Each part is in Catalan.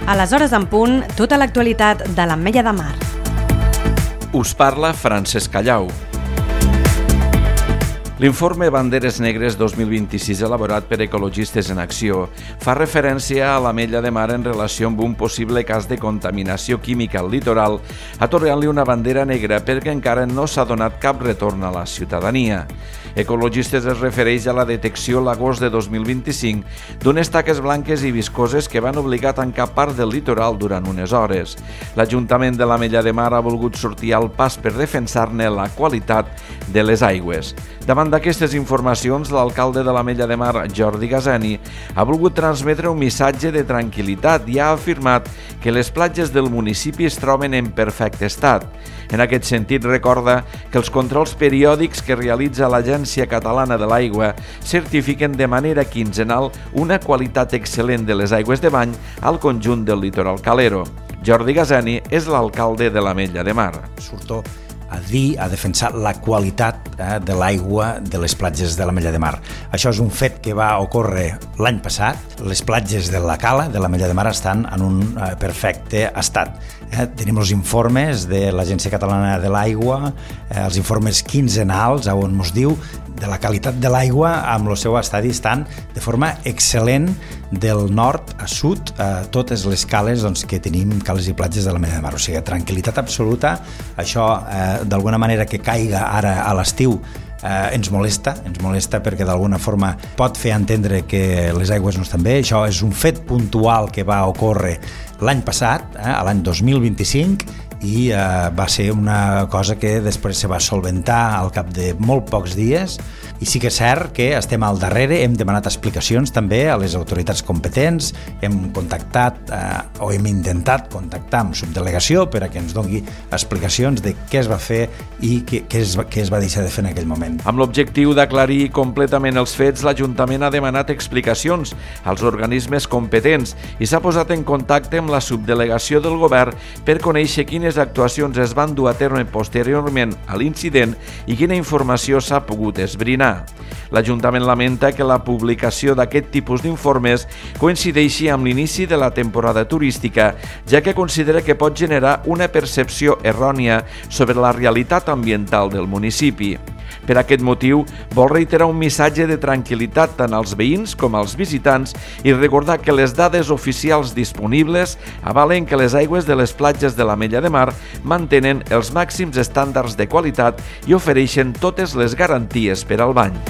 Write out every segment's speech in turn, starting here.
A les hores en punt, tota l'actualitat de l'Ametlla de Mar. Us parla Francesc Callau. L'informe Banderes Negres 2026 elaborat per Ecologistes en Acció fa referència a l'Ametlla de Mar en relació amb un possible cas de contaminació química al litoral, atorgant-li una bandera negra perquè encara no s'ha donat cap retorn a la ciutadania. Ecologistes es refereix a la detecció l'agost de 2025 d'unes taques blanques i viscoses que van obligar a tancar part del litoral durant unes hores. L'Ajuntament de l'Ametlla de Mar ha volgut sortir al pas per defensar-ne la qualitat de les aigües. Davant d'aquestes informacions, l'alcalde de l'Ametlla de Mar, Jordi Gaseni, ha volgut transmetre un missatge de tranquil·litat i ha afirmat que les platges del municipi es troben en perfecte estat. En aquest sentit, recorda que els controls periòdics que realitza l'Agència Catalana de l'Aigua certifiquen de manera quinzenal una qualitat excel·lent de les aigües de bany al conjunt del litoral calero. Jordi Gaseni és l'alcalde de l'Ametlla de Mar. Surto a defensar la qualitat de l'aigua de les platges de l'Ametlla de Mar. Això és un fet que va ocórrer l'any passat. Les platges de la Cala, de l'Ametlla de Mar, estan en un perfecte estat. Tenim els informes de l'Agència Catalana de l'Aigua, els informes quinzenals, on ens diu de la qualitat de l'aigua amb el seu estadi estan de forma excel·lent del nord a sud a totes les cales que tenim, cales i platges de l'Ametlla de Mar. O sigui, tranquil·litat absoluta. Això, d'alguna manera, que caiga ara a l'estiu ens molesta perquè d'alguna forma pot fer entendre que les aigües no estan bé. Això és un fet puntual que va ocórrer l'any passat, l'any 2025, i va ser una cosa que després se va solventar al cap de molt pocs dies. I sí que és cert que estem al darrere, hem demanat explicacions també a les autoritats competents, hem contactat o hem intentat contactar amb subdelegació per a que ens doni explicacions de què es va fer i què es va deixar de fer en aquell moment. Amb l'objectiu d'aclarir completament els fets, l'Ajuntament ha demanat explicacions als organismes competents i s'ha posat en contacte amb la subdelegació del govern per conèixer quines actuacions es van dur a terme posteriorment a l'incident i quina informació s'ha pogut esbrinar. L'Ajuntament lamenta que la publicació d'aquest tipus d'informes coincideixi amb l'inici de la temporada turística, ja que considera que pot generar una percepció errònia sobre la realitat ambiental del municipi. Per aquest motiu, vol reiterar un missatge de tranquil·litat tant als veïns com als visitants i recordar que les dades oficials disponibles avalen que les aigües de les platges de l'Ametlla de Mar mantenen els màxims estàndards de qualitat i ofereixen totes les garanties per al bany.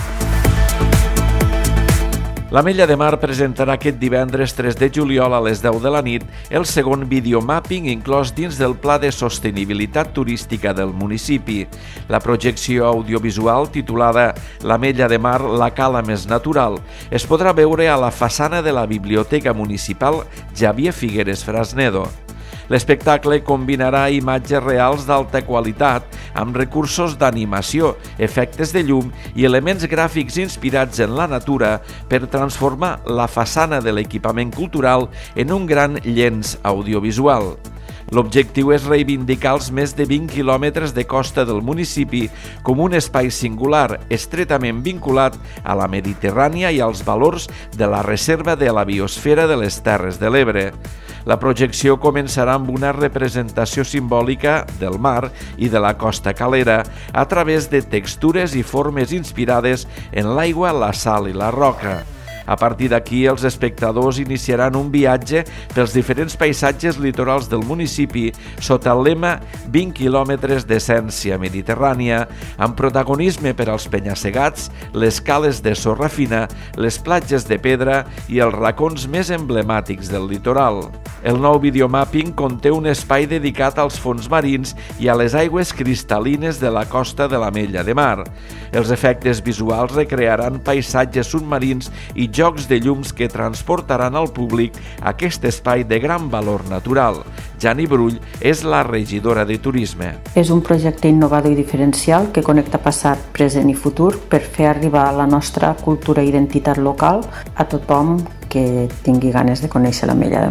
L'Ametlla de Mar presentarà aquest divendres 3 de juliol a les 10 de la nit el segon videomapping inclòs dins del Pla de Sostenibilitat Turística del municipi. La projecció audiovisual, titulada L'Ametlla de Mar, la cala més natural, es podrà veure a la façana de la Biblioteca Municipal Xavier Figueres Frasnedo. L'espectacle combinarà imatges reals d'alta qualitat amb recursos d'animació, efectes de llum i elements gràfics inspirats en la natura per transformar la façana de l'equipament cultural en un gran llenç audiovisual. L'objectiu és reivindicar els més de 20 quilòmetres de costa del municipi com un espai singular, estretament vinculat a la Mediterrània i als valors de la Reserva de la Biosfera de les Terres de l'Ebre. La projecció començarà amb una representació simbòlica del mar i de la costa calera a través de textures i formes inspirades en l'aigua, la sal i la roca. A partir d'aquí, els espectadors iniciaran un viatge pels diferents paisatges litorals del municipi sota el lema 20 quilòmetres d'essència mediterrània, amb protagonisme per als penya-segats, les cales de sorra fina, les platges de pedra i els racons més emblemàtics del litoral. El nou videomapping conté un espai dedicat als fons marins i a les aigües cristal·lines de la costa de l'Ametlla de Mar. Els efectes visuals recrearan paisatges submarins i jocs de llums que transportaran al públic a aquest espai de gran valor natural. Jani Brull és la regidora de Turisme. És un projecte innovador i diferencial que connecta passat, present i futur per fer arribar la nostra cultura i identitat local a tothom que tingui ganes de conèixer l'Ametlla de Mar.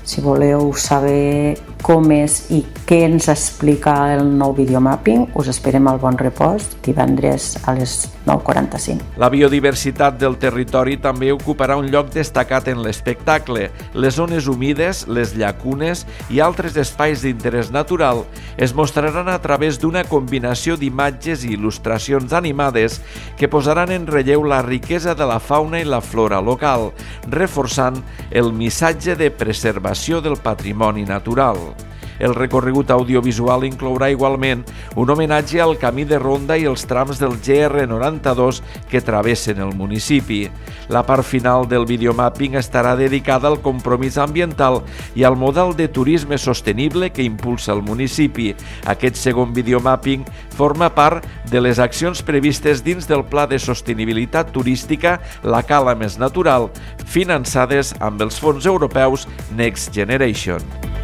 Si voleu saber com és i què ens explica el nou videomapping, us esperem al Bon Repòs divendres a les 9:45. La biodiversitat del territori també ocuparà un lloc destacat en l'espectacle. Les zones humides, les llacunes i altres espais d'interès natural es mostraran a través d'una combinació d'imatges i il·lustracions animades que posaran en relleu la riquesa de la fauna i la flora local, reforçant el missatge de preservació del patrimoni natural. El recorregut audiovisual inclourà igualment un homenatge al camí de ronda i els trams del GR92 que travessen el municipi. La part final del videomapping estarà dedicada al compromís ambiental i al model de turisme sostenible que impulsa el municipi. Aquest segon videomapping forma part de les accions previstes dins del Pla de Sostenibilitat Turística La Cala Més Natural, finançades amb els fons europeus Next Generation.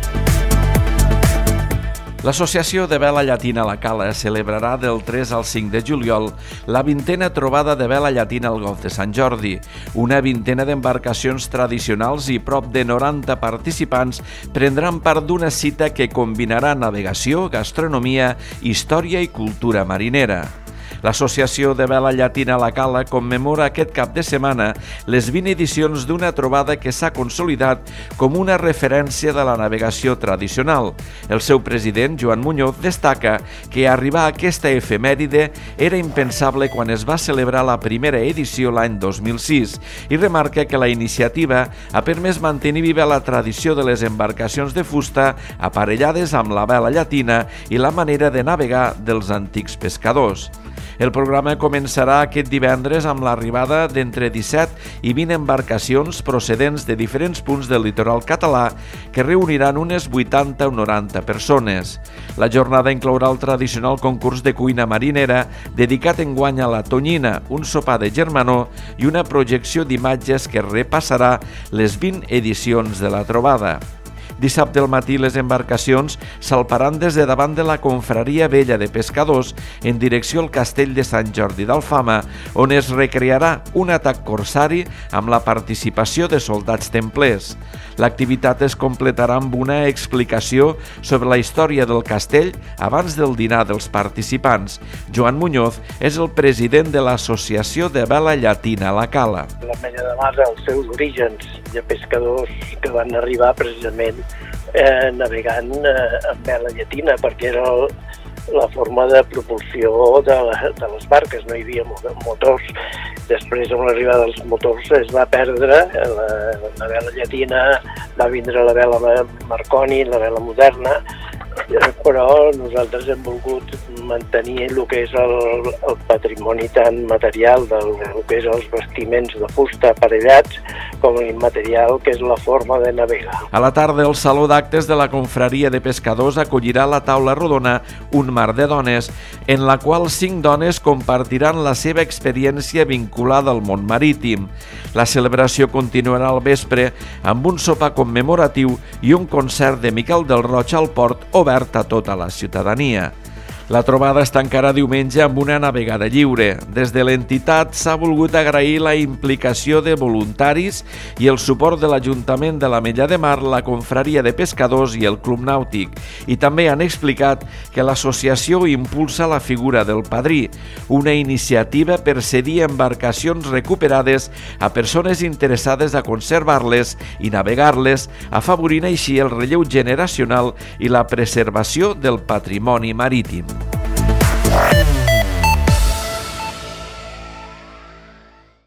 L'Associació de Vela Llatina La Cala celebrarà del 3 al 5 de juliol la 20a trobada de vela llatina al Golf de Sant Jordi. Una vintena d'embarcacions tradicionals i prop de 90 participants prendran part d'una cita que combinarà navegació, gastronomia, història i cultura marinera. L'Associació de Vela Llatina La Cala commemora aquest cap de setmana les 20 edicions d'una trobada que s'ha consolidat com una referència de la navegació tradicional. El seu president, Joan Muñoz, destaca que arribar a aquesta efemèride era impensable quan es va celebrar la primera edició l'any 2006 i remarca que la iniciativa ha permès mantenir viva la tradició de les embarcacions de fusta aparellades amb la vela llatina i la manera de navegar dels antics pescadors. El programa començarà aquest divendres amb l'arribada d'entre 17 i 20 embarcacions procedents de diferents punts del litoral català que reuniran unes 80 o 90 persones. La jornada inclourà el tradicional concurs de cuina marinera dedicat enguany a la tonyina, un sopar de germanor i una projecció d'imatges que repassarà les 20 edicions de la trobada. Dissabte al matí les embarcacions salparan des de davant de la Confraria Vella de Pescadors en direcció al Castell de Sant Jordi d'Alfama, on es recrearà un atac corsari amb la participació de soldats templers. L'activitat es completarà amb una explicació sobre la història del castell abans del dinar dels participants. Joan Muñoz és el president de l'Associació de Vela Llatina La Cala. L'Ametlla de Mar, els seus orígens de pescadors que van arribar precisament navegant amb vela llatina, perquè era la forma de propulsió de les barques, no hi havia motors. Després, amb l'arribada dels motors, es va perdre la vela llatina, va vindre la vela Marconi, la vela moderna, però nosaltres hem volgut mantenir el que és el patrimoni tan material del que és els vestiments de fusta aparellats com l'immaterial que és la forma de navegar. A la tarda, el Saló d'Actes de la Confraria de Pescadors acollirà la taula rodona Un mar de dones, en la qual 5 dones compartiran la seva experiència vinculada al món marítim. La celebració continuarà al vespre amb un sopar commemoratiu i un concert de Miquel del Roig al Port obert a tota la ciutadania. La trobada es tancarà diumenge amb una navegada lliure. Des de l'entitat s'ha volgut agrair la implicació de voluntaris i el suport de l'Ajuntament de l'Ametlla de Mar, la Confraria de Pescadors i el Club Nàutic. I també han explicat que l'associació impulsa la figura del padrí, una iniciativa per cedir embarcacions recuperades a persones interessades a conservar-les i navegar-les, afavorint així el relleu generacional i la preservació del patrimoni marítim.